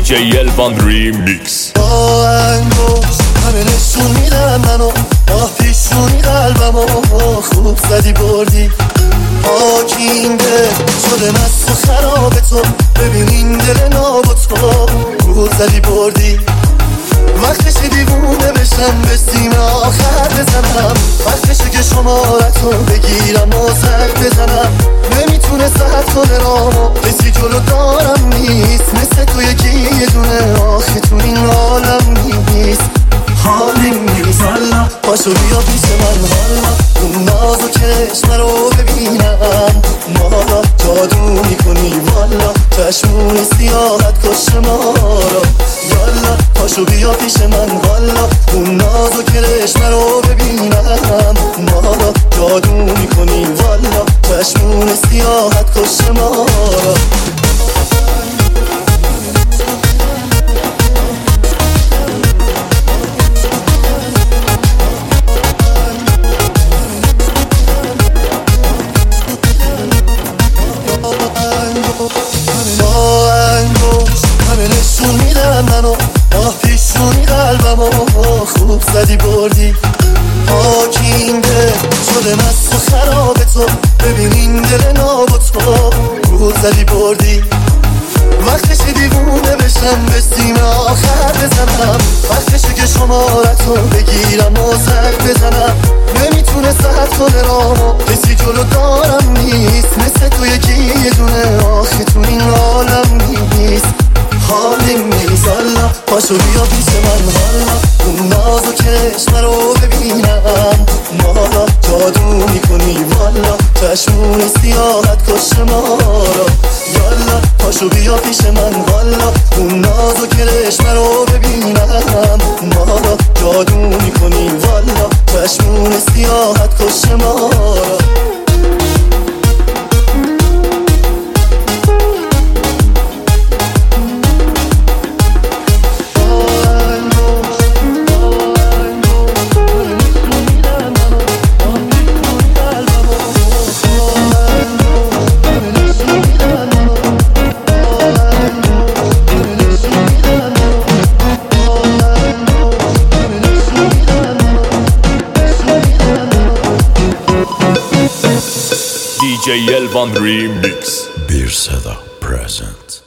DJ Elvan Remix. با انگوش همه نشون میدن منو، با پیشونی قلبمو خوب زدی بردی. پاکینده شده مست و خراب تو، ببین این دل ناب تو خوب زدی بردی. وقتشه دیوونه بشم به سیم آخر بزنم، وقتشه که شمارتو بگیرم و زنگ بزنم. نمیتونه ساعت کنه رامو، کسی جلو دارم نیست مثل تو یکی یه دونه، آخه تو این عالم نیست. حالیم نیست والا، پاشو بیا پیش من والا، اون ناز و چشم رو ببینم. مالا جادو میکنی والا، چشمون سیاحت کش ما را. یالا پاشو بیا پیش من والا، اون ناز و کرشم رو ببینم. مالا جادو میکنی والا، چشمون سیاحت کش ما را. با انگوش همه نشون میدن منو، با پیشونی قلبمو خوب زدی بردی. پاکینده شده مست و خراب تو، ببین این دل ناب تو خوب زدی بردی. وقتشه دیوونه بشم به سیم آخر بزنم، وقتشه که شمارتو بگیرم و زنگ بزنم. نمیتونه ساعت کنه رامو، کسی جلو دارم نیست مثل تو یکی یه دونه، آخه تو این عالم نیست. حالیم نیست والا، پاشو بیا پیش من والا، اون ناز و چشم رو ببینم. مالا جادو میکنی والا، چشمون سیاحت کش ما را. یالا پاشو بیا پیش من والا، اون ناز و کرشم رو ببینم. مالا جادو میکنی والا، چشمون سیاحت کش ما را. DJ Elvan Remix. Bir Seda present.